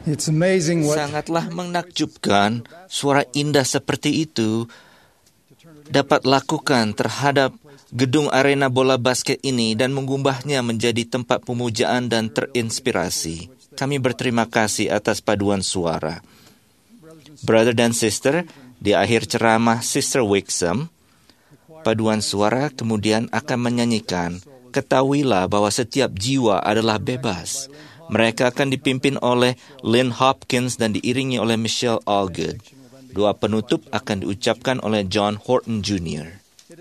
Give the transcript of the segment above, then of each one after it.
It's amazing what Sangatlah menakjubkan suara indah seperti itu dapat lakukan terhadap gedung arena bola basket ini dan mengubahnya menjadi tempat pemujaan dan terinspirasi. Kami berterima kasih atas paduan suara. Brother dan sister, di akhir ceramah Sister Wixom, paduan suara kemudian akan menyanyikan, "Ketahuilah bahwa setiap jiwa adalah bebas." Mereka akan dipimpin oleh Lynn Hopkins dan diiringi oleh Michelle Allgood. Doa penutup akan diucapkan oleh John Horton Jr.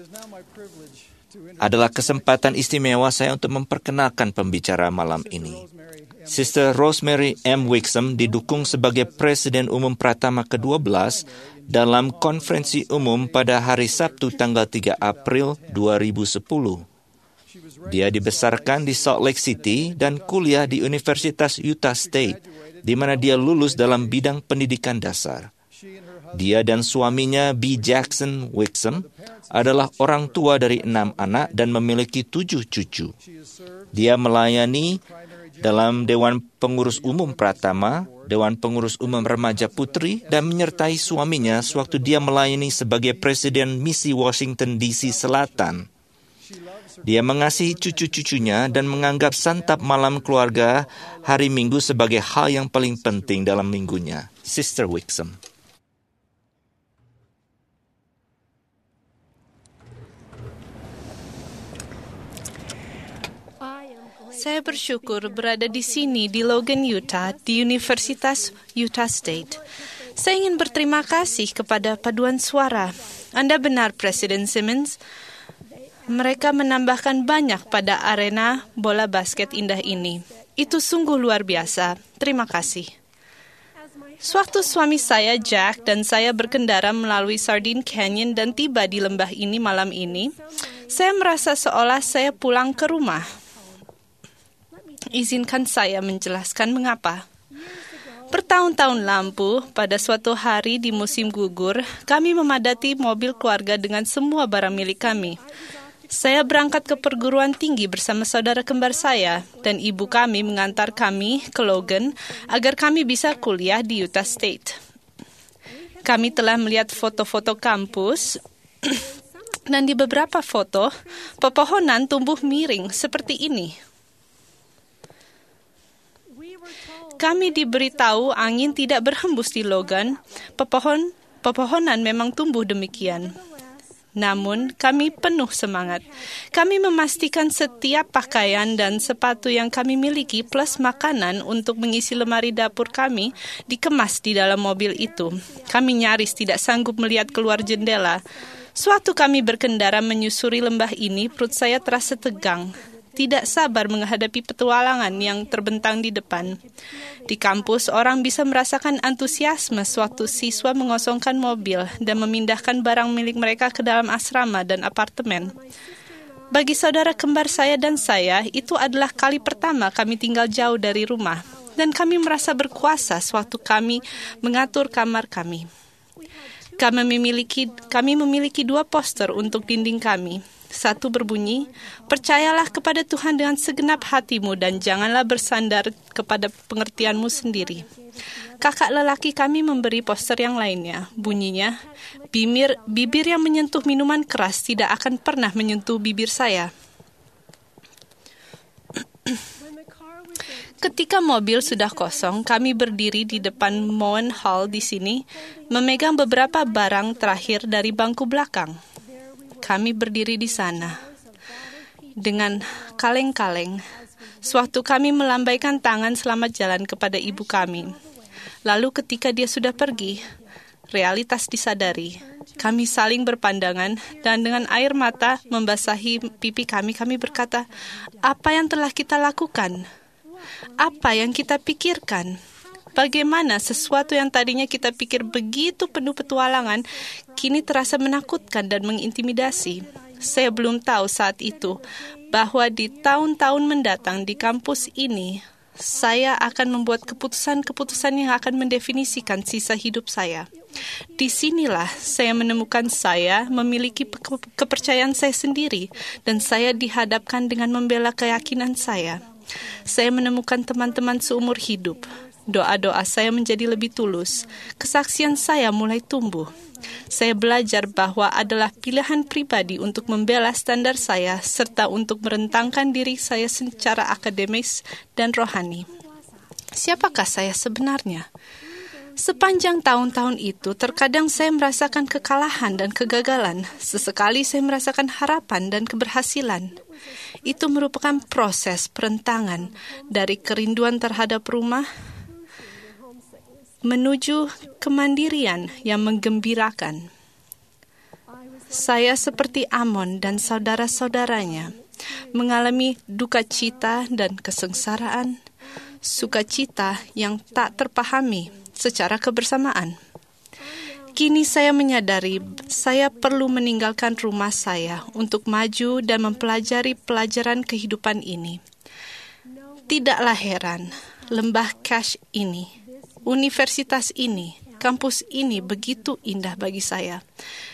Adalah kesempatan istimewa saya untuk memperkenalkan pembicara malam ini. Sister Rosemary M. Wixom didukung sebagai Presiden Umum Pratama ke-12 dalam konferensi umum pada hari Sabtu tanggal 3 April 2010. Dia dibesarkan di Salt Lake City dan kuliah di Universitas Utah State, di mana dia lulus dalam bidang pendidikan dasar. Dia dan suaminya B. Jackson Wixom adalah orang tua dari 6 anak dan memiliki 7 cucu. Dia melayani dalam Dewan Pengurus Umum Pratama, Dewan Pengurus Umum Remaja Putri, dan menyertai suaminya sewaktu dia melayani sebagai Presiden Misi Washington DC Selatan. Dia mengasihi cucu-cucunya dan menganggap santap malam keluarga hari Minggu sebagai hal yang paling penting dalam minggunya. Sister Wixom. Saya bersyukur berada di sini di Logan, Utah, di Universitas Utah State. Saya ingin berterima kasih kepada paduan suara. Anda benar, Presiden Simmons. Mereka menambahkan banyak pada arena bola basket indah ini. Itu sungguh luar biasa. Terima kasih. Sewaktu suami saya, Jack, dan saya berkendara melalui Sardine Canyon dan tiba di lembah ini malam ini, saya merasa seolah saya pulang ke rumah. Izinkan saya menjelaskan mengapa. Bertahun-tahun lampu, pada suatu hari di musim gugur, kami memadati mobil keluarga dengan semua barang milik kami. Saya berangkat ke perguruan tinggi bersama saudara kembar saya, dan ibu kami mengantar kami ke Logan agar kami bisa kuliah di Utah State. Kami telah melihat foto-foto kampus, dan di beberapa foto, pepohonan tumbuh miring seperti ini. Kami diberitahu angin tidak berhembus di Logan, pepohonan memang tumbuh demikian. Namun, kami penuh semangat. Kami memastikan setiap pakaian dan sepatu yang kami miliki plus makanan untuk mengisi lemari dapur kami dikemas di dalam mobil itu. Kami nyaris tidak sanggup melihat keluar jendela. Suatu kami berkendara menyusuri lembah ini, perut saya terasa tegang. Tidak sabar menghadapi petualangan yang terbentang di depan. Di kampus, orang bisa merasakan antusiasme sewaktu siswa mengosongkan mobil dan memindahkan barang milik mereka ke dalam asrama dan apartemen. Bagi saudara kembar saya dan saya, itu adalah kali pertama kami tinggal jauh dari rumah, dan kami merasa berkuasa sewaktu kami mengatur kamar kami. Kami memiliki 2 poster untuk dinding kami. Satu berbunyi, "Percayalah kepada Tuhan dengan segenap hatimu dan janganlah bersandar kepada pengertianmu sendiri." Kakak lelaki kami memberi poster yang lainnya. Bunyinya, bibir yang menyentuh minuman keras tidak akan pernah menyentuh bibir saya. Ketika mobil sudah kosong, kami berdiri di depan Moen Hall di sini, memegang beberapa barang terakhir dari bangku belakang. Kami berdiri di sana dengan kaleng-kaleng. Sewaktu kami melambaikan tangan selamat jalan kepada ibu kami. Lalu ketika dia sudah pergi, realitas disadari. Kami saling berpandangan dan dengan air mata membasahi pipi kami berkata, "Apa yang telah kita lakukan? Apa yang kita pikirkan? Bagaimana sesuatu yang tadinya kita pikir begitu penuh petualangan, kini terasa menakutkan dan mengintimidasi?" Saya belum tahu saat itu bahwa di tahun-tahun mendatang di kampus ini, saya akan membuat keputusan-keputusan yang akan mendefinisikan sisa hidup saya. Disinilah saya menemukan saya memiliki kepercayaan saya sendiri, dan saya dihadapkan dengan membela keyakinan saya. Saya menemukan teman-teman seumur hidup. Doa-doa saya menjadi lebih tulus. Kesaksian saya mulai tumbuh. Saya belajar bahwa adalah pilihan pribadi untuk membela standar saya serta untuk merentangkan diri saya secara akademis dan rohani. Siapakah saya sebenarnya? Sepanjang tahun-tahun itu, terkadang saya merasakan kekalahan dan kegagalan. Sesekali saya merasakan harapan dan keberhasilan. Itu merupakan proses perentangan dari kerinduan terhadap rumah menuju kemandirian yang menggembirakan. Saya seperti Amon dan saudara-saudaranya, mengalami duka cita dan kesengsaraan, sukacita yang tak terpahami secara kebersamaan. Kini saya menyadari saya perlu meninggalkan rumah saya untuk maju dan mempelajari pelajaran kehidupan ini. Tidaklah heran, lembah Cache ini, universitas ini, kampus ini begitu indah bagi saya.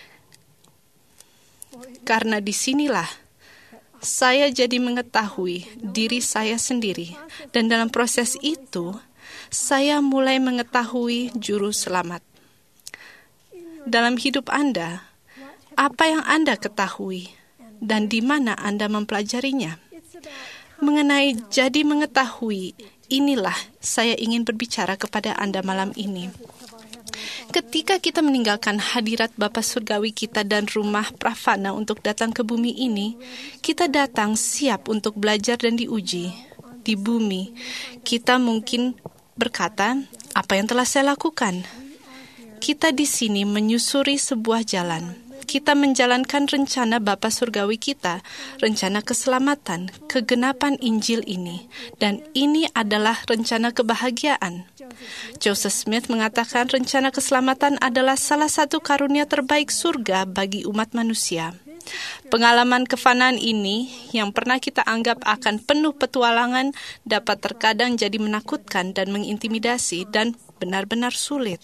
Karena disinilah saya jadi mengetahui diri saya sendiri. Dan dalam proses itu, saya mulai mengetahui juru selamat. Dalam hidup Anda, apa yang Anda ketahui dan di mana Anda mempelajarinya? Mengenai jadi mengetahui, inilah saya ingin berbicara kepada Anda malam ini. Ketika kita meninggalkan hadirat Bapa Surgawi kita dan rumah prafana untuk datang ke bumi ini, kita datang siap untuk belajar dan diuji. Di bumi, kita mungkin berkata, apa yang telah saya lakukan? Kita di sini menyusuri sebuah jalan. Kita menjalankan rencana Bapa Surgawi kita, rencana keselamatan, kegenapan Injil ini. Dan ini adalah rencana kebahagiaan. Joseph Smith mengatakan rencana keselamatan adalah salah satu karunia terbaik surga bagi umat manusia. Pengalaman kefanaan ini yang pernah kita anggap akan penuh petualangan dapat terkadang jadi menakutkan dan mengintimidasi dan benar-benar sulit.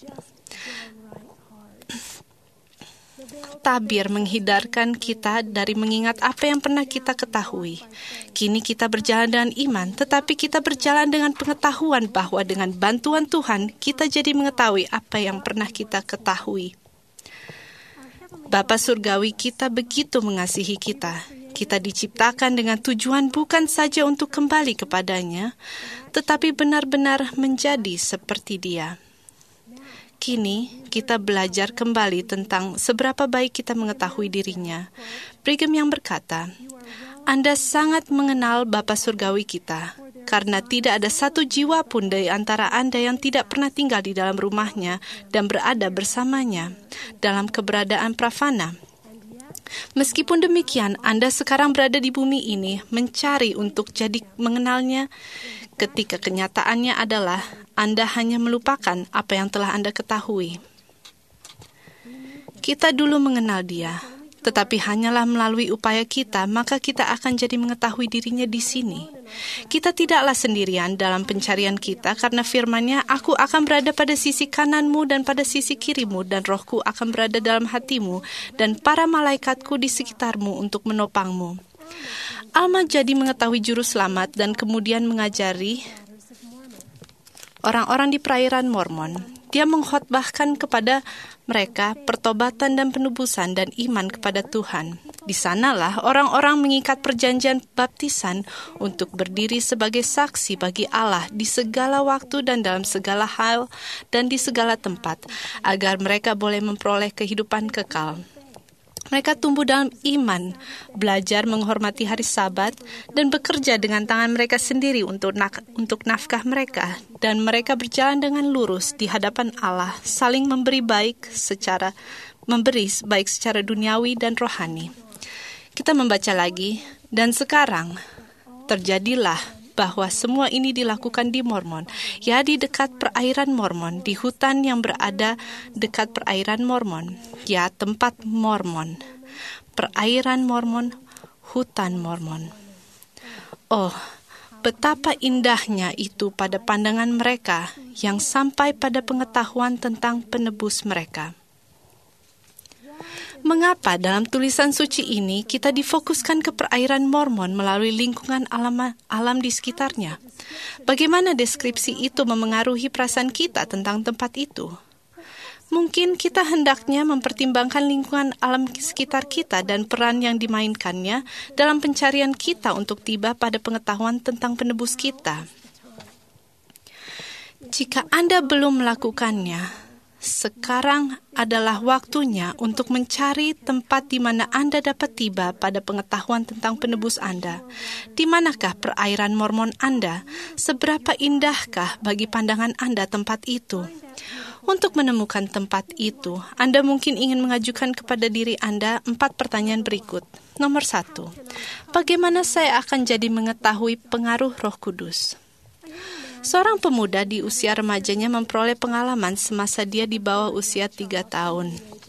Tabir menghindarkan kita dari mengingat apa yang pernah kita ketahui. Kini kita berjalan dengan iman, tetapi kita berjalan dengan pengetahuan bahwa dengan bantuan Tuhan, kita jadi mengetahui apa yang pernah kita ketahui. Bapa Surgawi kita begitu mengasihi kita. Kita diciptakan dengan tujuan bukan saja untuk kembali kepadanya, tetapi benar-benar menjadi seperti Dia. Kini, kita belajar kembali tentang seberapa baik kita mengetahui dirinya. Brigham yang berkata, Anda sangat mengenal Bapa Surgawi kita, karena tidak ada satu jiwa pun dari antara Anda yang tidak pernah tinggal di dalam rumahnya dan berada bersamanya dalam keberadaan prafana. Meskipun demikian, Anda sekarang berada di bumi ini mencari untuk jadi mengenalnya, ketika kenyataannya adalah Anda hanya melupakan apa yang telah Anda ketahui. Kita dulu mengenal Dia, tetapi hanyalah melalui upaya kita, maka kita akan jadi mengetahui dirinya di sini. Kita tidaklah sendirian dalam pencarian kita, karena firman-Nya, Aku akan berada pada sisi kananmu dan pada sisi kirimu, dan Rohku akan berada dalam hatimu, dan para malaikatku di sekitarmu untuk menopangmu. Alma jadi mengetahui juru selamat dan kemudian mengajari orang-orang di perairan Mormon. Dia mengkhotbahkan kepada mereka pertobatan dan penebusan dan iman kepada Tuhan. Di sanalah orang-orang mengikat perjanjian baptisan untuk berdiri sebagai saksi bagi Allah di segala waktu dan dalam segala hal dan di segala tempat, agar mereka boleh memperoleh kehidupan kekal. Mereka tumbuh dalam iman, belajar menghormati hari Sabat, dan bekerja dengan tangan mereka sendiri untuk nafkah mereka. Dan mereka berjalan dengan lurus di hadapan Allah, saling memberi baik secara duniawi dan rohani. Kita membaca lagi, dan sekarang terjadilah bahwa semua ini dilakukan di Mormon, ya di dekat perairan Mormon, di hutan yang berada dekat perairan Mormon, ya tempat Mormon, perairan Mormon, hutan Mormon. Oh, betapa indahnya itu pada pandangan mereka yang sampai pada pengetahuan tentang penebus mereka. Mengapa dalam tulisan suci ini kita difokuskan ke perairan Mormon melalui lingkungan alam di sekitarnya? Bagaimana deskripsi itu memengaruhi perasaan kita tentang tempat itu? Mungkin kita hendaknya mempertimbangkan lingkungan alam sekitar kita dan peran yang dimainkannya dalam pencarian kita untuk tiba pada pengetahuan tentang penebus kita. Jika Anda belum melakukannya, sekarang adalah waktunya untuk mencari tempat di mana Anda dapat tiba pada pengetahuan tentang penebus Anda. Di manakah perairan Mormon Anda? Seberapa indahkah bagi pandangan Anda tempat itu? Untuk menemukan tempat itu, Anda mungkin ingin mengajukan kepada diri Anda 4 pertanyaan berikut. Nomor 1, bagaimana saya akan jadi mengetahui pengaruh Roh Kudus? Seorang pemuda di usia remajanya memperoleh pengalaman semasa dia di bawah usia 3 tahun.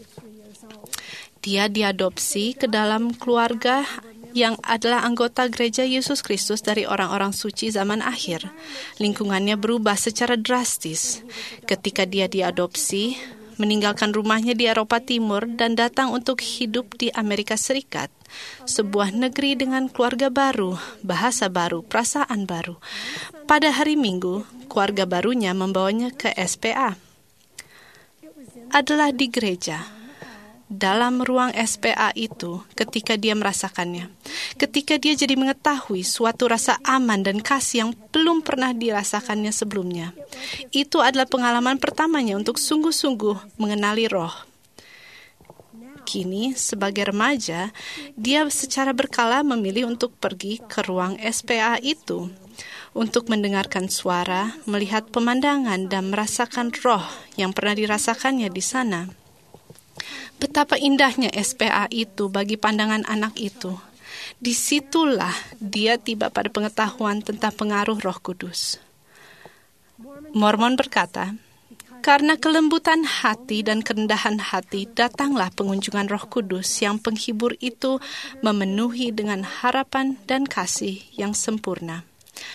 Dia diadopsi ke dalam keluarga yang adalah anggota Gereja Yesus Kristus dari orang-orang suci zaman akhir. Lingkungannya berubah secara drastis. Ketika dia diadopsi, meninggalkan rumahnya di Eropa Timur dan datang untuk hidup di Amerika Serikat. Sebuah negeri dengan keluarga baru, bahasa baru, perasaan baru. Pada hari Minggu, keluarga barunya membawanya ke SPA. Adalah di gereja. Dalam ruang SPA itu, ketika dia merasakannya, ketika dia jadi mengetahui suatu rasa aman dan kasih yang belum pernah dirasakannya sebelumnya. Itu adalah pengalaman pertamanya untuk sungguh-sungguh mengenali Roh. Kini, sebagai remaja, dia secara berkala memilih untuk pergi ke ruang SPA itu, untuk mendengarkan suara, melihat pemandangan, dan merasakan Roh yang pernah dirasakannya di sana. Betapa indahnya SPA itu bagi pandangan anak itu. Disitulah dia tiba pada pengetahuan tentang pengaruh Roh Kudus. Mormon berkata, karena kelembutan hati dan kerendahan hati, datanglah pengunjungan Roh Kudus yang penghibur itu memenuhi dengan harapan dan kasih yang sempurna.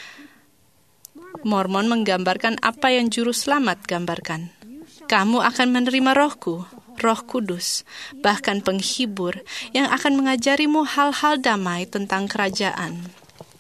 Mormon menggambarkan apa yang Juru Selamat gambarkan. Kamu akan menerima Rohku, Roh Kudus, bahkan penghibur yang akan mengajarimu hal-hal damai tentang kerajaan.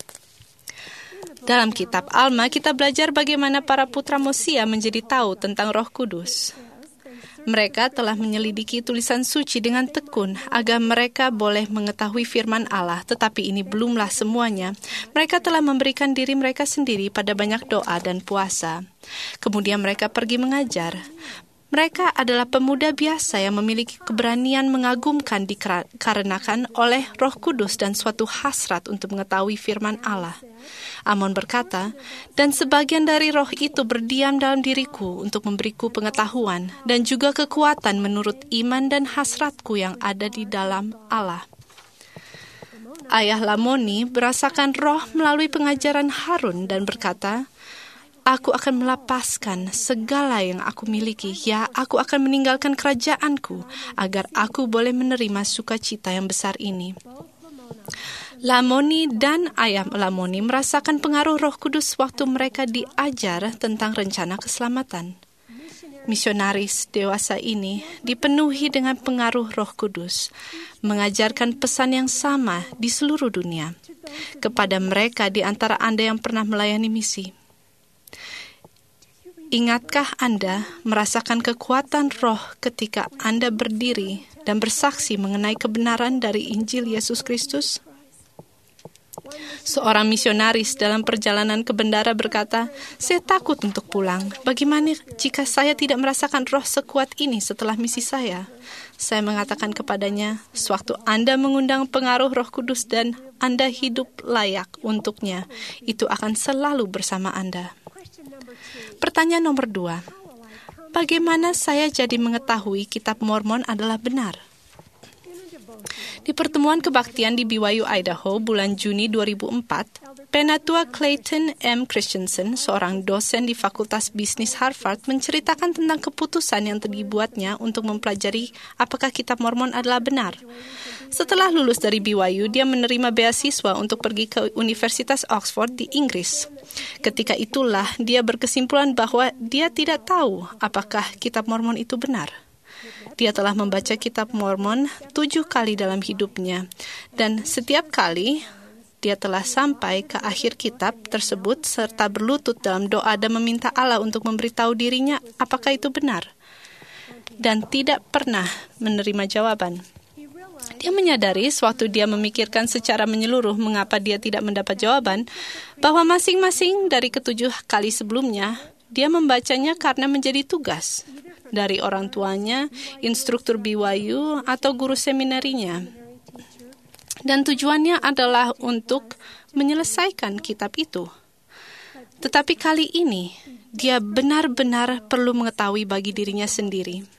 Dalam kitab Alma, kita belajar bagaimana para putra Mosia menjadi tahu tentang Roh Kudus. Mereka telah menyelidiki tulisan suci dengan tekun agar mereka boleh mengetahui firman Allah, tetapi ini belumlah semuanya. Mereka telah memberikan diri mereka sendiri pada banyak doa dan puasa. Kemudian mereka pergi mengajar. Mereka adalah pemuda biasa yang memiliki keberanian mengagumkan dikarenakan oleh Roh Kudus dan suatu hasrat untuk mengetahui firman Allah. Amon berkata, dan sebagian dari roh itu berdiam dalam diriku untuk memberiku pengetahuan dan juga kekuatan menurut iman dan hasratku yang ada di dalam Allah. Ayah Lamoni merasakan roh melalui pengajaran Harun dan berkata, aku akan melepaskan segala yang aku miliki, ya, aku akan meninggalkan kerajaanku, agar aku boleh menerima sukacita yang besar ini. Lamoni dan ayah Lamoni merasakan pengaruh Roh Kudus waktu mereka diajar tentang rencana keselamatan. Misionaris dewasa ini dipenuhi dengan pengaruh Roh Kudus, mengajarkan pesan yang sama di seluruh dunia kepada mereka di antara Anda yang pernah melayani misi. Ingatkah Anda merasakan kekuatan Roh ketika Anda berdiri dan bersaksi mengenai kebenaran dari Injil Yesus Kristus? Seorang misionaris dalam perjalanan ke bendara berkata, saya takut untuk pulang. Bagaimana jika saya tidak merasakan roh sekuat ini setelah misi saya? Saya mengatakan kepadanya, sewaktu Anda mengundang pengaruh Roh Kudus dan Anda hidup layak untuknya, itu akan selalu bersama Anda. Pertanyaan nomor 2. Bagaimana saya jadi mengetahui kitab Mormon adalah benar? Di pertemuan kebaktian di BYU, Idaho, bulan Juni 2004, Penatua Clayton M. Christensen, seorang dosen di Fakultas Bisnis Harvard, menceritakan tentang keputusan yang dibuatnya untuk mempelajari apakah kitab Mormon adalah benar. Setelah lulus dari BYU, dia menerima beasiswa untuk pergi ke Universitas Oxford di Inggris. Ketika itulah dia berkesimpulan bahwa dia tidak tahu apakah kitab Mormon itu benar. Dia telah membaca kitab Mormon 7 kali dalam hidupnya, dan setiap kali dia telah sampai ke akhir kitab tersebut serta berlutut dalam doa dan meminta Allah untuk memberitahu dirinya apakah itu benar, dan tidak pernah menerima jawaban. Dia menyadari sewaktu dia memikirkan secara menyeluruh mengapa dia tidak mendapat jawaban, bahwa masing-masing dari ketujuh kali sebelumnya, dia membacanya karena menjadi tugas dari orang tuanya, instruktur BYU, atau guru seminarinya. Dan tujuannya adalah untuk menyelesaikan kitab itu. Tetapi kali ini, dia benar-benar perlu mengetahui bagi dirinya sendiri.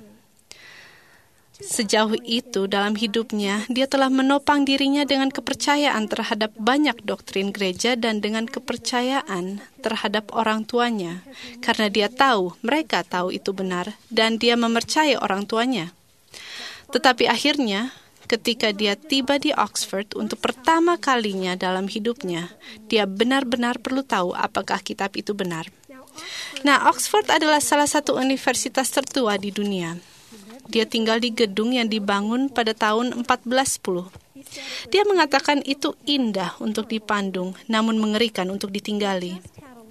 Sejauh itu dalam hidupnya, dia telah menopang dirinya dengan kepercayaan terhadap banyak doktrin gereja dan dengan kepercayaan terhadap orang tuanya, karena dia tahu, mereka tahu itu benar, dan dia mempercayai orang tuanya. Tetapi akhirnya, ketika dia tiba di Oxford untuk pertama kalinya dalam hidupnya, dia benar-benar perlu tahu apakah kitab itu benar. Nah, Oxford adalah salah satu universitas tertua di dunia. Dia tinggal di gedung yang dibangun pada tahun 1410. Dia mengatakan itu indah untuk dipandang, namun mengerikan untuk ditinggali.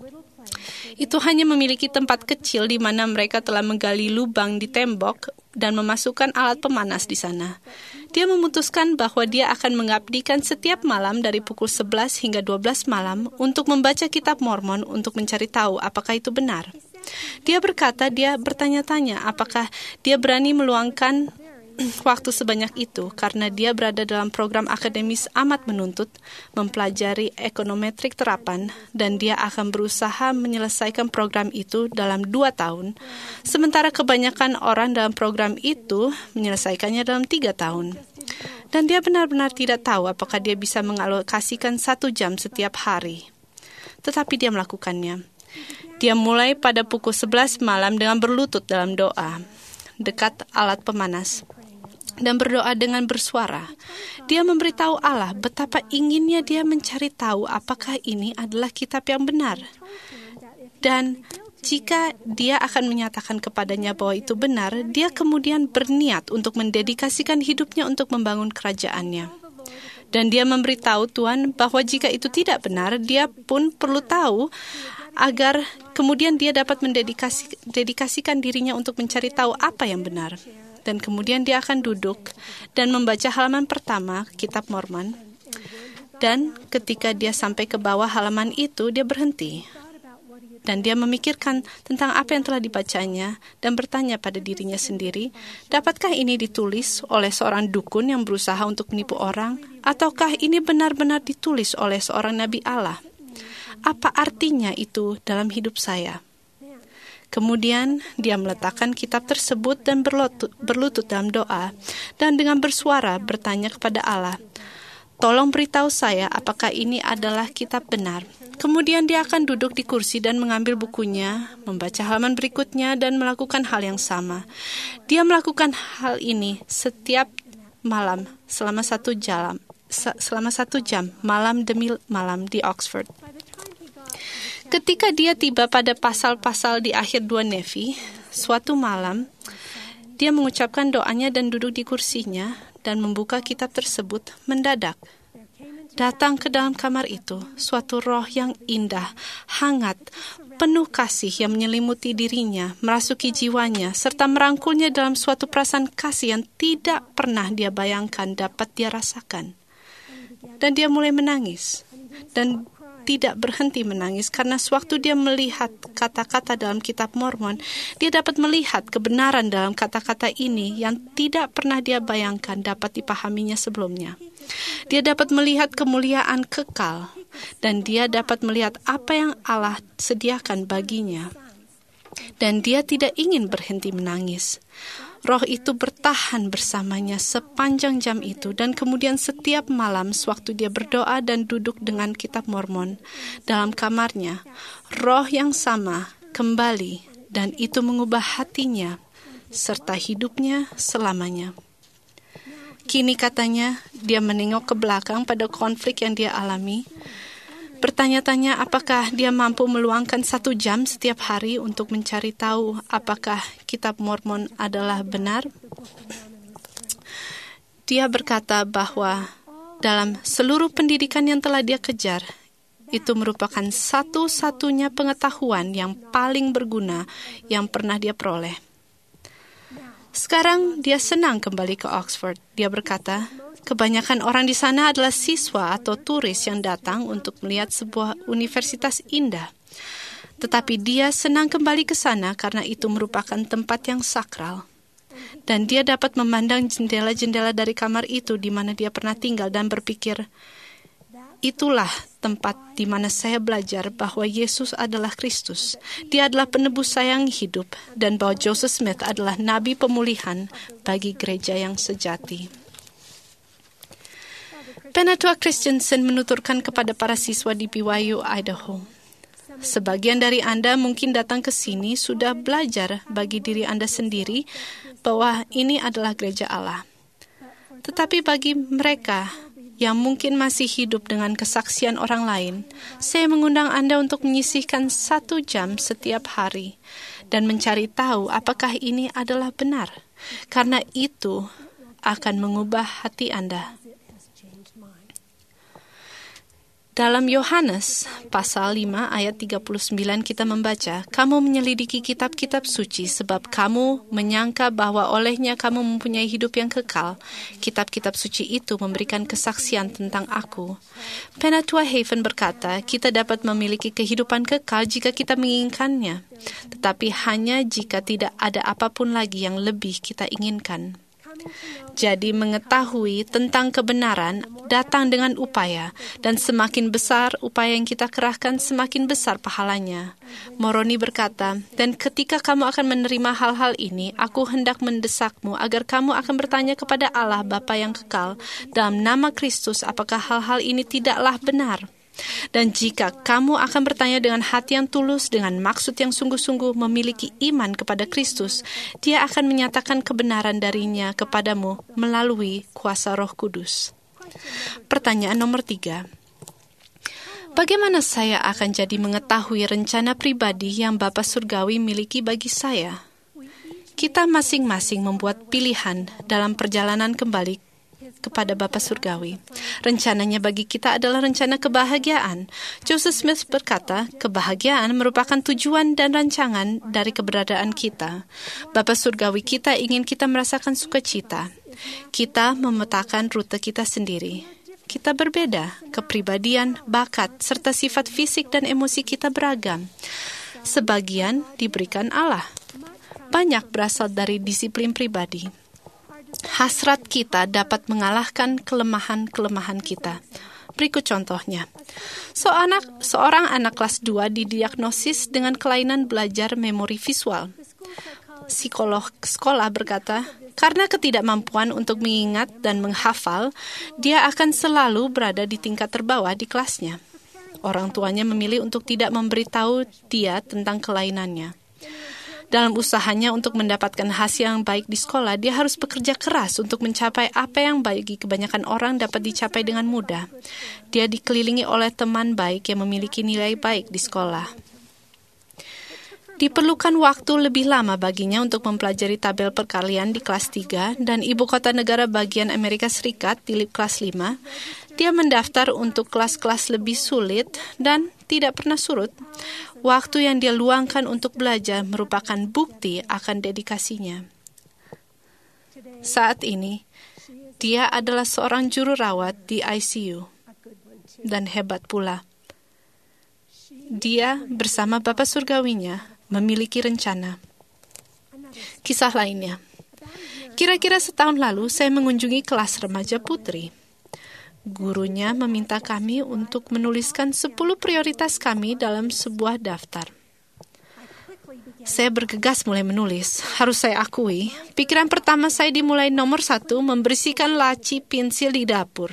Itu hanya memiliki tempat kecil di mana mereka telah menggali lubang di tembok dan memasukkan alat pemanas di sana. Dia memutuskan bahwa dia akan mengabdikan setiap malam dari pukul 11 hingga 12 malam untuk membaca kitab Mormon untuk mencari tahu apakah itu benar. Dia berkata, dia bertanya-tanya apakah dia berani meluangkan waktu sebanyak itu karena dia berada dalam program akademis amat menuntut, mempelajari ekonometrik terapan, dan dia akan berusaha menyelesaikan program itu dalam 2 tahun, sementara kebanyakan orang dalam program itu menyelesaikannya dalam 3 tahun. Dan dia benar-benar tidak tahu apakah dia bisa mengalokasikan 1 jam setiap hari. Tetapi dia melakukannya. Dia mulai pada pukul 11 malam dengan berlutut dalam doa, dekat alat pemanas, dan berdoa dengan bersuara. Dia memberitahu Allah betapa inginnya dia mencari tahu apakah ini adalah kitab yang benar. Dan jika dia akan menyatakan kepadanya bahwa itu benar, dia kemudian berniat untuk mendedikasikan hidupnya untuk membangun kerajaannya. Dan dia memberitahu Tuhan bahwa jika itu tidak benar, dia pun perlu tahu agar kemudian dia dapat mendedikasikan dirinya untuk mencari tahu apa yang benar. Dan kemudian dia akan duduk dan membaca halaman pertama kitab Mormon. Dan ketika dia sampai ke bawah halaman itu, dia berhenti. Dan dia memikirkan tentang apa yang telah dibacanya dan bertanya pada dirinya sendiri, dapatkah ini ditulis oleh seorang dukun yang berusaha untuk menipu orang? Ataukah ini benar-benar ditulis oleh seorang nabi Allah? Apa artinya itu dalam hidup saya? Kemudian dia meletakkan kitab tersebut dan berlutut dalam doa, dan dengan bersuara bertanya kepada Allah, tolong beritahu saya apakah ini adalah kitab benar. Kemudian dia akan duduk di kursi dan mengambil bukunya, membaca halaman berikutnya dan melakukan hal yang sama. Dia melakukan hal ini setiap malam selama 1 jam, malam demi malam di Oxford. Ketika dia tiba pada pasal-pasal di akhir 2 Nefi, suatu malam, dia mengucapkan doanya dan duduk di kursinya dan membuka kitab tersebut mendadak. Datang ke dalam kamar itu suatu roh yang indah, hangat, penuh kasih yang menyelimuti dirinya, merasuki jiwanya, serta merangkulnya dalam suatu perasaan kasih yang tidak pernah dia bayangkan dapat dia rasakan. Dan dia mulai menangis, dan tidak berhenti menangis karena sewaktu dia melihat kata-kata dalam kitab Mormon, dia dapat melihat kebenaran dalam kata-kata ini yang tidak pernah dia bayangkan dapat dipahaminya sebelumnya. Dia dapat melihat kemuliaan kekal, dan dia dapat melihat apa yang Allah sediakan baginya. Dan dia tidak ingin berhenti menangis. Roh itu bertahan bersamanya sepanjang jam itu, dan kemudian setiap malam sewaktu dia berdoa dan duduk dengan kitab Mormon dalam kamarnya, roh yang sama kembali, dan itu mengubah hatinya serta hidupnya selamanya. Kini katanya, dia menengok ke belakang pada konflik yang dia alami, bertanya-tanya apakah dia mampu meluangkan 1 jam setiap hari untuk mencari tahu apakah kitab Mormon adalah benar. Dia berkata bahwa dalam seluruh pendidikan yang telah dia kejar, itu merupakan satu-satunya pengetahuan yang paling berguna yang pernah dia peroleh. Sekarang dia senang kembali ke Oxford. Dia berkata, kebanyakan orang di sana adalah siswa atau turis yang datang untuk melihat sebuah universitas indah. Tetapi dia senang kembali ke sana karena itu merupakan tempat yang sakral. Dan dia dapat memandang jendela-jendela dari kamar itu di mana dia pernah tinggal dan berpikir, itulah tempat di mana saya belajar bahwa Yesus adalah Kristus. Dia adalah penebus saya yang hidup dan bahwa Joseph Smith adalah nabi pemulihan bagi gereja yang sejati. Penatua Christensen menuturkan kepada para siswa di BYU, Idaho, sebagian dari Anda mungkin datang ke sini sudah belajar bagi diri Anda sendiri bahwa ini adalah gereja Allah. Tetapi bagi mereka yang mungkin masih hidup dengan kesaksian orang lain, saya mengundang Anda untuk menyisihkan 1 jam setiap hari dan mencari tahu apakah ini adalah benar, karena itu akan mengubah hati Anda. Dalam Yohanes pasal 5 ayat 39 kita membaca, kamu menyelidiki kitab-kitab suci sebab kamu menyangka bahwa olehnya kamu mempunyai hidup yang kekal. Kitab-kitab suci itu memberikan kesaksian tentang aku. Penatua Haven berkata, kita dapat memiliki kehidupan kekal jika kita menginginkannya, tetapi hanya jika tidak ada apapun lagi yang lebih kita inginkan. Jadi mengetahui tentang kebenaran datang dengan upaya, dan semakin besar upaya yang kita kerahkan, semakin besar pahalanya. Moroni berkata, dan ketika kamu akan menerima hal-hal ini, aku hendak mendesakmu agar kamu akan bertanya kepada Allah Bapa yang kekal, dalam nama Kristus, apakah hal-hal ini tidaklah benar? Dan jika kamu akan bertanya dengan hati yang tulus, dengan maksud yang sungguh-sungguh memiliki iman kepada Kristus, Dia akan menyatakan kebenaran darinya kepadamu melalui kuasa Roh Kudus. Pertanyaan nomor 3. Bagaimana saya akan jadi mengetahui rencana pribadi yang Bapa Surgawi miliki bagi saya? Kita masing-masing membuat pilihan dalam perjalanan kembali kepada Bapa Surgawi. Rencananya bagi kita adalah rencana kebahagiaan. Joseph Smith berkata, kebahagiaan merupakan tujuan dan rancangan dari keberadaan kita. Bapa Surgawi kita ingin kita merasakan sukacita. Kita memetakan rute kita sendiri. Kita berbeda, kepribadian, bakat, serta sifat fisik dan emosi kita beragam. Sebagian diberikan Allah. Banyak berasal dari disiplin pribadi. Hasrat kita dapat mengalahkan kelemahan-kelemahan kita. Berikut contohnya. Seorang anak kelas 2 didiagnosis dengan kelainan belajar memori visual. Psikolog sekolah berkata, karena ketidakmampuan untuk mengingat dan menghafal, dia akan selalu berada di tingkat terbawah di kelasnya. Orang tuanya memilih untuk tidak memberitahu dia tentang kelainannya. Dalam usahanya untuk mendapatkan hasil yang baik di sekolah, dia harus bekerja keras untuk mencapai apa yang bagi kebanyakan orang dapat dicapai dengan mudah. Dia dikelilingi oleh teman baik yang memiliki nilai baik di sekolah. Diperlukan waktu lebih lama baginya untuk mempelajari tabel perkalian di kelas 3 dan ibu kota negara bagian Amerika Serikat di kelas 5. Dia mendaftar untuk kelas-kelas lebih sulit dan tidak pernah surut. Waktu yang dia luangkan untuk belajar merupakan bukti akan dedikasinya. Saat ini, dia adalah seorang juru rawat di ICU dan hebat pula. Dia bersama Bapa Surgawinya memiliki rencana. Kisah lainnya. Kira-kira setahun lalu saya mengunjungi kelas remaja putri. Gurunya meminta kami untuk menuliskan 10 prioritas kami dalam sebuah daftar. Saya bergegas mulai menulis. Harus saya akui, pikiran pertama saya dimulai nomor 1, membersihkan laci pensil di dapur.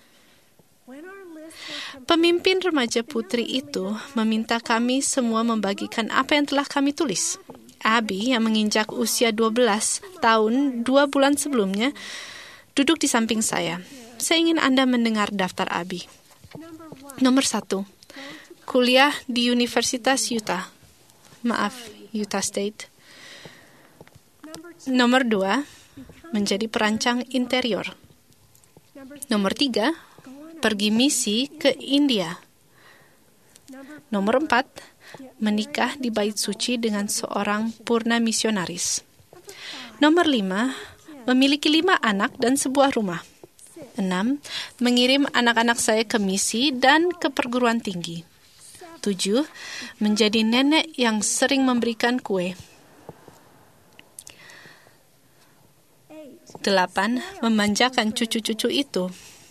Pemimpin remaja putri itu meminta kami semua membagikan apa yang telah kami tulis. Abby yang menginjak usia 12 tahun 2 bulan sebelumnya duduk di samping saya. Saya ingin Anda mendengar daftar Abby. Nomor 1, kuliah di Universitas Utah. Utah State. Nomor 2, menjadi perancang interior. Nomor 3, pergi misi ke India. Nomor 4, menikah di bait suci dengan seorang purna misionaris. Nomor 5, memiliki 5 anak dan sebuah rumah. 6, mengirim anak-anak saya ke misi dan ke perguruan tinggi. 7, menjadi nenek yang sering memberikan kue. 8, memanjakan cucu-cucu itu.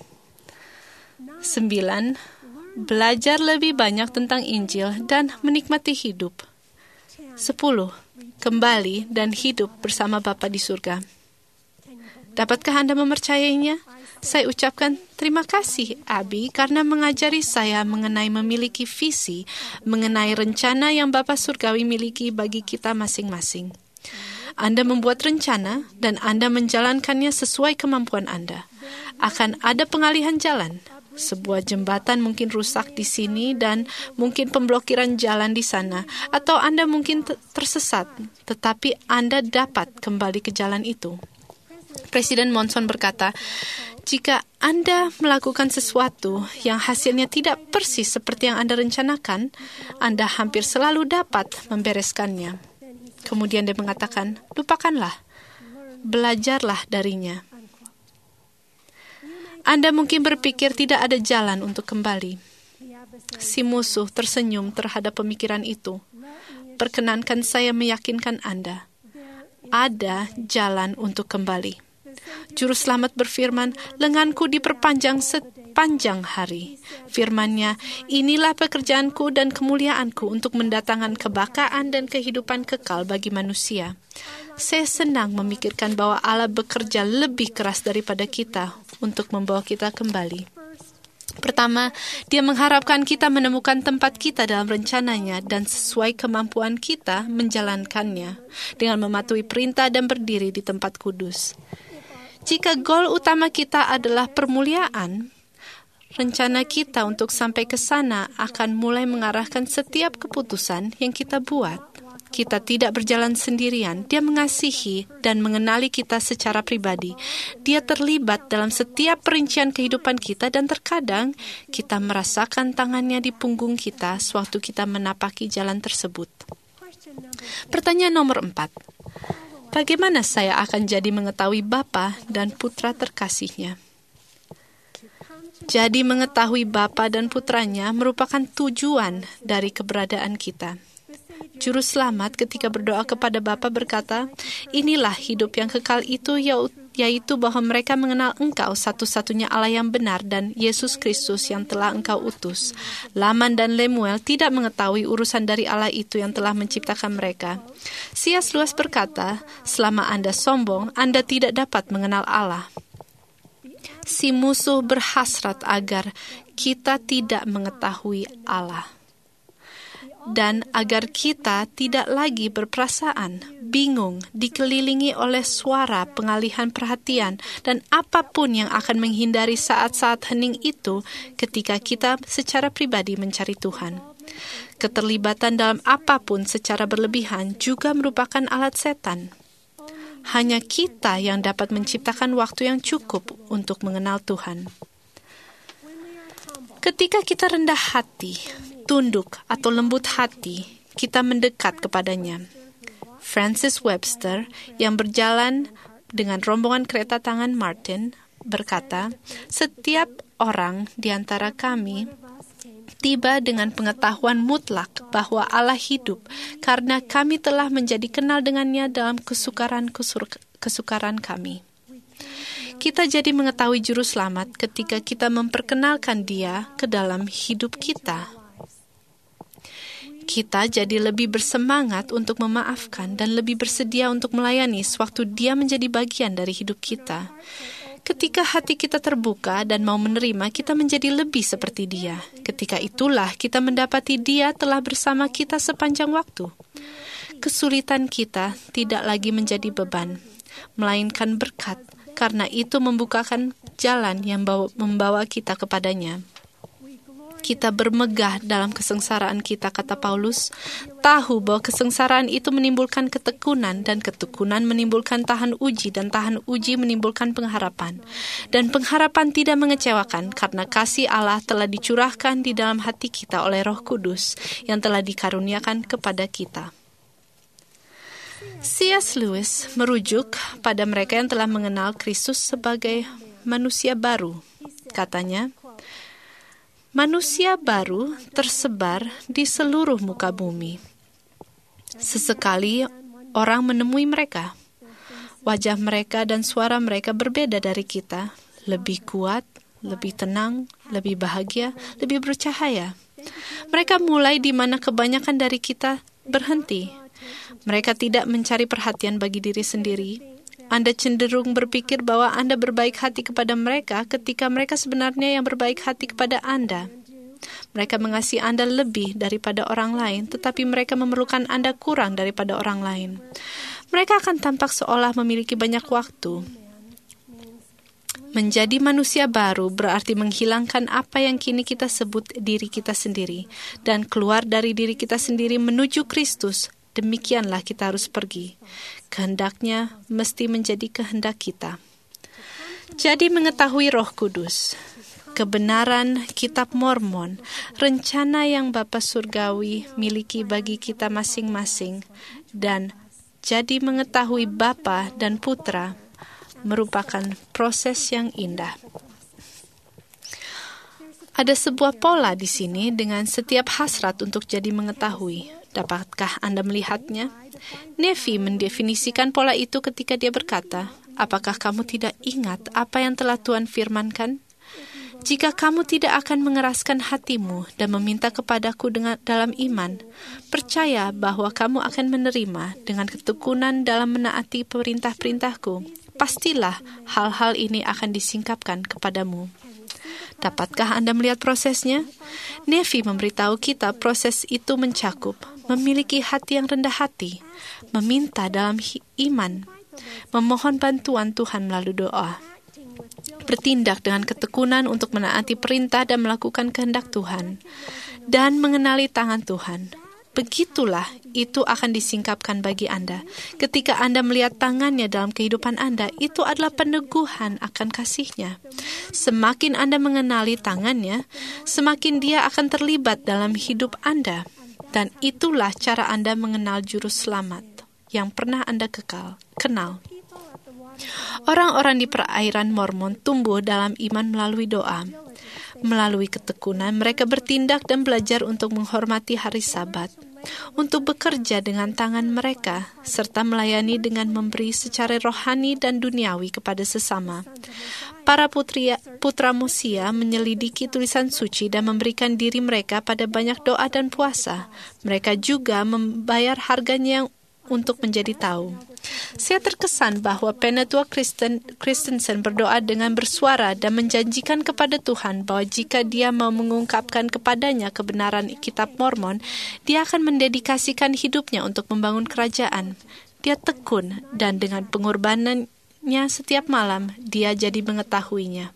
9, belajar lebih banyak tentang Injil dan menikmati hidup. 10, kembali dan hidup bersama Bapa di surga. Dapatkah Anda mempercayainya? Saya ucapkan terima kasih, Abi, karena mengajari saya mengenai memiliki visi, mengenai rencana yang Bapa Surgawi miliki bagi kita masing-masing. Anda membuat rencana dan Anda menjalankannya sesuai kemampuan Anda. Akan ada pengalihan jalan. Sebuah jembatan mungkin rusak di sini dan mungkin pemblokiran jalan di sana, atau Anda mungkin tersesat, tetapi Anda dapat kembali ke jalan itu. Presiden Monson berkata, jika Anda melakukan sesuatu yang hasilnya tidak persis seperti yang Anda rencanakan, Anda hampir selalu dapat membereskannya. Kemudian dia mengatakan, lupakanlah, belajarlah darinya. Anda mungkin berpikir tidak ada jalan untuk kembali. Si musuh tersenyum terhadap pemikiran itu. Perkenankan saya meyakinkan Anda. Ada jalan untuk kembali. Juru selamat berfirman, lenganku diperpanjang sepanjang hari. Firman-Nya, inilah pekerjaanku dan kemuliaanku untuk mendatangkan kebakaan dan kehidupan kekal bagi manusia. Saya senang memikirkan bahwa Allah bekerja lebih keras daripada kita untuk membawa kita kembali. Pertama, Dia mengharapkan kita menemukan tempat kita dalam rencananya dan sesuai kemampuan kita menjalankannya dengan mematuhi perintah dan berdiri di tempat kudus. Jika goal utama kita adalah permuliaan, rencana kita untuk sampai ke sana akan mulai mengarahkan setiap keputusan yang kita buat. Kita tidak berjalan sendirian. Dia mengasihi dan mengenali kita secara pribadi. Dia terlibat dalam setiap perincian kehidupan kita dan terkadang kita merasakan tangannya di punggung kita sewaktu kita menapaki jalan tersebut. Pertanyaan nomor 4. Bagaimana saya akan jadi mengetahui Bapa dan Putra terkasihnya? Jadi mengetahui Bapa dan Putranya merupakan tujuan dari keberadaan kita. Juru selamat ketika berdoa kepada Bapa berkata, inilah hidup yang kekal itu, yaitu bahwa mereka mengenal Engkau satu-satunya Allah yang benar dan Yesus Kristus yang telah Engkau utus. Laman dan Lemuel tidak mengetahui urusan dari Allah itu yang telah menciptakan mereka. C.S. Lewis berkata, selama Anda sombong, Anda tidak dapat mengenal Allah. Si musuh berhasrat agar kita tidak mengetahui Allah. Dan agar kita tidak lagi berperasaan, bingung, dikelilingi oleh suara pengalihan perhatian, dan apapun yang akan menghindari saat-saat hening itu ketika kita secara pribadi mencari Tuhan. Keterlibatan dalam apapun secara berlebihan juga merupakan alat setan. Hanya kita yang dapat menciptakan waktu yang cukup untuk mengenal Tuhan. Ketika kita rendah hati, tunduk atau lembut hati, kita mendekat kepadanya. Francis Webster yang berjalan dengan rombongan kereta tangan Martin berkata, setiap orang di antara kami tiba dengan pengetahuan mutlak bahwa Allah hidup karena kami telah menjadi kenal dengannya dalam kesukaran kami. Kita jadi mengetahui Juru Selamat ketika kita memperkenalkan Dia ke dalam hidup kita. Kita jadi lebih bersemangat untuk memaafkan dan lebih bersedia untuk melayani sewaktu Dia menjadi bagian dari hidup kita. Ketika hati kita terbuka dan mau menerima, kita menjadi lebih seperti Dia. Ketika itulah kita mendapati Dia telah bersama kita sepanjang waktu. Kesulitan kita tidak lagi menjadi beban, melainkan berkat, karena itu membukakan jalan yang membawa kita kepadanya. kita bermegah dalam kesengsaraan kita, kata Paulus, tahu bahwa kesengsaraan itu menimbulkan ketekunan, dan ketekunan menimbulkan tahan uji, dan tahan uji menimbulkan pengharapan. Dan pengharapan tidak mengecewakan, karena kasih Allah telah dicurahkan di dalam hati kita oleh Roh Kudus yang telah dikaruniakan kepada kita. C.S. Lewis merujuk pada mereka yang telah mengenal Kristus sebagai manusia baru. Katanya, manusia baru tersebar di seluruh muka bumi. Sesekali orang menemui mereka. Wajah mereka dan suara mereka berbeda dari kita, lebih kuat, lebih tenang, lebih bahagia, lebih bercahaya. Mereka mulai di mana kebanyakan dari kita berhenti. Mereka tidak mencari perhatian bagi diri sendiri. Anda cenderung berpikir bahwa Anda berbaik hati kepada mereka ketika mereka sebenarnya yang berbaik hati kepada Anda. Mereka mengasihi Anda lebih daripada orang lain, tetapi mereka memerlukan Anda kurang daripada orang lain. Mereka akan tampak seolah memiliki banyak waktu. Menjadi manusia baru berarti menghilangkan apa yang kini kita sebut diri kita sendiri, dan keluar dari diri kita sendiri menuju Kristus. Demikianlah kita harus pergi. Kehendaknya mesti menjadi kehendak kita. Jadi mengetahui Roh Kudus, kebenaran Kitab Mormon, rencana yang Bapa Surgawi miliki bagi kita masing-masing, dan jadi mengetahui Bapa dan Putra merupakan proses yang indah. Ada sebuah pola di sini dengan setiap hasrat untuk jadi mengetahui. Dapatkah Anda melihatnya? Nefi mendefinisikan pola itu ketika dia berkata, apakah kamu tidak ingat apa yang telah Tuhan firmankan? Jika kamu tidak akan mengeraskan hatimu dan meminta kepadaku dalam iman, percaya bahwa kamu akan menerima dengan ketekunan dalam menaati perintah-perintahku, pastilah hal-hal ini akan disingkapkan kepadamu. Dapatkah Anda melihat prosesnya? Nefi memberitahu kita proses itu mencakup memiliki hati yang rendah hati, meminta dalam iman, memohon bantuan Tuhan melalui doa, bertindak dengan ketekunan untuk menaati perintah dan melakukan kehendak Tuhan, dan mengenali tangan Tuhan. Begitulah itu akan disingkapkan bagi Anda. Ketika Anda melihat tangannya dalam kehidupan Anda, itu adalah peneguhan akan kasih-Nya. Semakin Anda mengenali tangannya, semakin dia akan terlibat dalam hidup Anda. Dan itulah cara Anda mengenal juru selamat yang pernah Anda kenal. Orang-orang di perairan Mormon tumbuh dalam iman melalui doa. Melalui ketekunan, mereka bertindak dan belajar untuk menghormati hari Sabat, untuk bekerja dengan tangan mereka, serta melayani dengan memberi secara rohani dan duniawi kepada sesama. Para putra Mosia menyelidiki tulisan suci dan memberikan diri mereka pada banyak doa dan puasa. Mereka juga membayar harganya untuk menjadi tahu. Saya terkesan bahwa Penatua Christensen berdoa dengan bersuara dan menjanjikan kepada Tuhan bahwa jika dia mau mengungkapkan kepadanya kebenaran Kitab Mormon, dia akan mendedikasikan hidupnya untuk membangun kerajaan. Dia tekun, dan dengan pengorbanannya setiap malam, dia jadi mengetahuinya.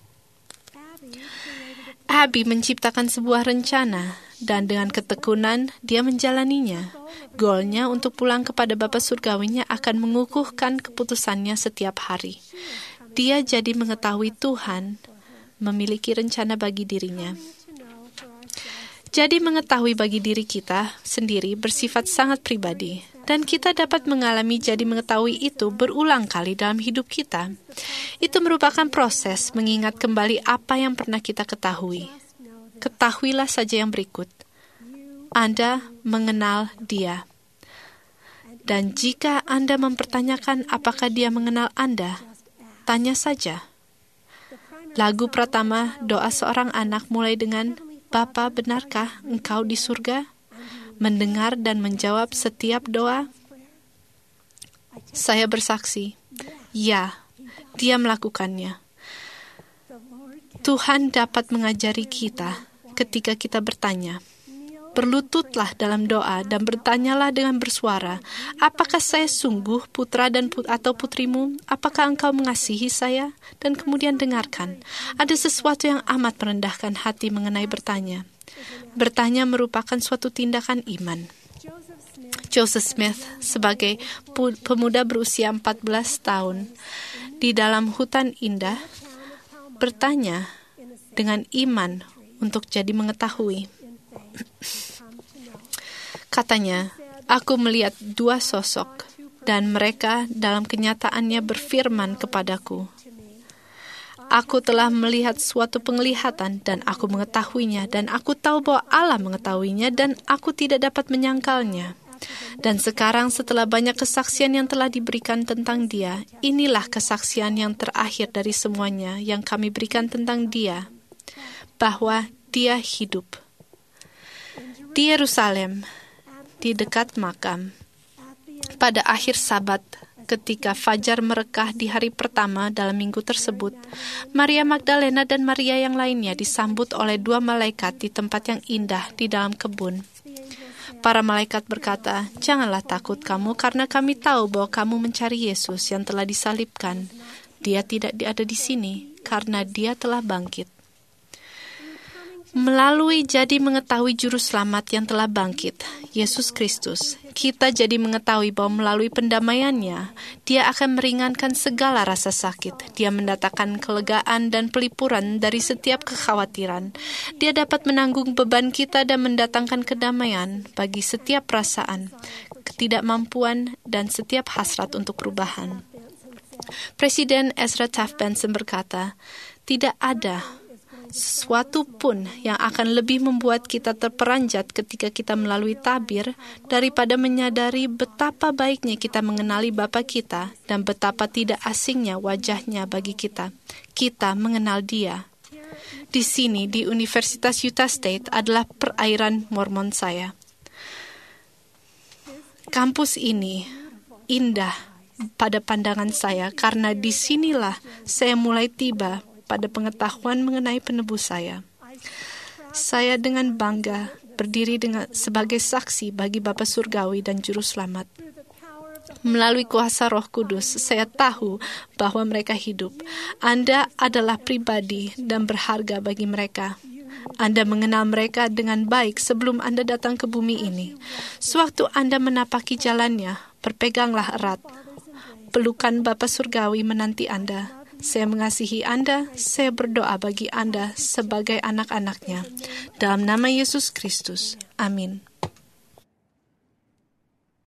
Abby menciptakan sebuah rencana, dan dengan ketekunan dia menjalaninya. Goalnya untuk pulang kepada Bapa Surgawinya akan mengukuhkan keputusannya setiap hari. Dia jadi mengetahui Tuhan memiliki rencana bagi dirinya. Jadi mengetahui bagi diri kita sendiri bersifat sangat pribadi, dan kita dapat mengalami jadi mengetahui itu berulang kali dalam hidup kita. Itu merupakan proses mengingat kembali apa yang pernah kita ketahui. Ketahuilah saja yang berikut. Anda mengenal Dia. Dan jika Anda mempertanyakan apakah Dia mengenal Anda, tanya saja. Lagu pertama doa seorang anak mulai dengan, Bapa, benarkah Engkau di surga? Mendengar dan menjawab setiap doa? Saya bersaksi, ya, Dia melakukannya. Tuhan dapat mengajari kita ketika kita bertanya. Berlututlah dalam doa dan bertanyalah dengan bersuara, apakah saya sungguh putra atau putrimu? Apakah engkau mengasihi saya? Dan kemudian dengarkan. Ada sesuatu yang amat merendahkan hati mengenai bertanya. Bertanya merupakan suatu tindakan iman. Joseph Smith sebagai pemuda berusia 14 tahun di dalam hutan indah bertanya dengan iman untuk jadi mengetahui. Katanya, aku melihat dua sosok dan mereka dalam kenyataannya berfirman kepadaku. Aku telah melihat suatu penglihatan dan aku mengetahuinya dan aku tahu bahwa Allah mengetahuinya dan aku tidak dapat menyangkalnya. Dan sekarang setelah banyak kesaksian yang telah diberikan tentang dia, inilah kesaksian yang terakhir dari semuanya yang kami berikan tentang dia, bahwa dia hidup. Di Yerusalem, di dekat makam, pada akhir Sabat, ketika fajar merekah di hari pertama dalam minggu tersebut, Maria Magdalena dan Maria yang lainnya disambut oleh dua malaikat di tempat yang indah di dalam kebun. Para malaikat berkata, "Janganlah takut kamu, karena kami tahu bahwa kamu mencari Yesus yang telah disalibkan. Dia tidak ada di sini, karena dia telah bangkit." Melalui jadi mengetahui juru selamat yang telah bangkit, Yesus Kristus, kita jadi mengetahui bahwa melalui pendamaiannya, dia akan meringankan segala rasa sakit. Dia mendatangkan kelegaan dan pelipuran dari setiap kekhawatiran. Dia dapat menanggung beban kita dan mendatangkan kedamaian bagi setiap perasaan, ketidakmampuan, dan setiap hasrat untuk perubahan. Presiden Ezra Taft Benson berkata, tidak ada sesuatu pun yang akan lebih membuat kita terperanjat ketika kita melalui tabir daripada menyadari betapa baiknya kita mengenali Bapa kita dan betapa tidak asingnya wajahnya bagi kita. Kita mengenal Dia. Di sini, di Universitas Utah State adalah perairan Mormon saya. Kampus ini indah pada pandangan saya karena disinilah saya mulai tiba pada pengetahuan mengenai penebus saya. Saya dengan bangga berdiri sebagai saksi bagi Bapa Surgawi dan Juru Selamat. Melalui kuasa Roh Kudus, saya tahu bahwa mereka hidup. Anda adalah pribadi dan berharga bagi mereka. Anda mengenal mereka dengan baik sebelum Anda datang ke bumi ini. Sewaktu Anda menapaki jalannya, berpeganglah erat. Pelukan Bapa Surgawi menanti Anda. Saya mengasihi Anda, saya berdoa bagi Anda sebagai anak-anaknya. Dalam nama Yesus Kristus. Amin.